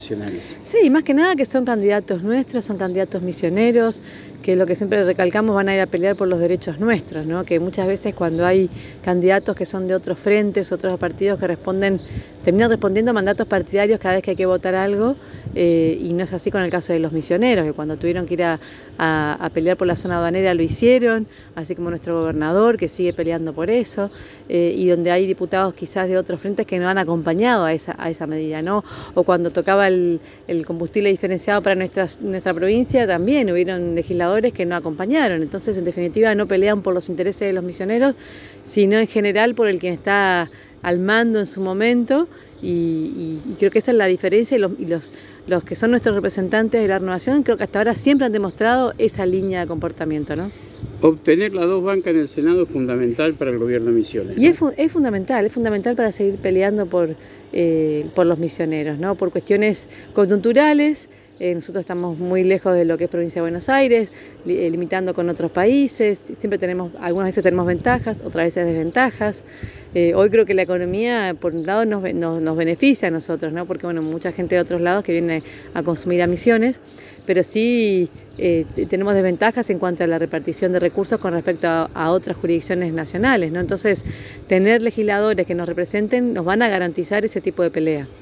Nacionales. Sí, más que nada que son candidatos nuestros, son candidatos misioneros, que lo que siempre recalcamos van a ir a pelear por los derechos nuestros, ¿no? Que muchas veces cuando hay candidatos que son de otros frentes, otros partidos que terminan respondiendo a mandatos partidarios cada vez que hay que votar algo, y no es así con el caso de los misioneros, que cuando tuvieron que ir a pelear por la zona aduanera lo hicieron, así como nuestro gobernador que sigue peleando por eso, y donde hay diputados quizás de otros frentes que no han acompañado a esa medida, ¿no? O cuando tocaba el combustible diferenciado para nuestra provincia también hubieron legisladores que no acompañaron. Entonces, en definitiva, no pelean por los intereses de los misioneros, sino en general por el quien está al mando en su momento, y creo que esa es la diferencia, y los que son nuestros representantes de la renovación creo que hasta ahora siempre han demostrado esa línea de comportamiento, ¿no? Obtener las dos bancas en el Senado es fundamental para el gobierno de Misiones, ¿no? Y es fundamental para seguir peleando por los misioneros, ¿no? Por cuestiones conjunturales. Nosotros estamos muy lejos de lo que es provincia de Buenos Aires, limitando con otros países, algunas veces tenemos ventajas, otras veces desventajas. Hoy creo que la economía, por un lado, nos beneficia a nosotros, ¿no? Porque bueno, mucha gente de otros lados que viene a consumir a Misiones, pero sí tenemos desventajas en cuanto a la repartición de recursos con respecto a otras jurisdicciones nacionales, ¿no? Entonces, tener legisladores que nos representen nos van a garantizar ese tipo de pelea.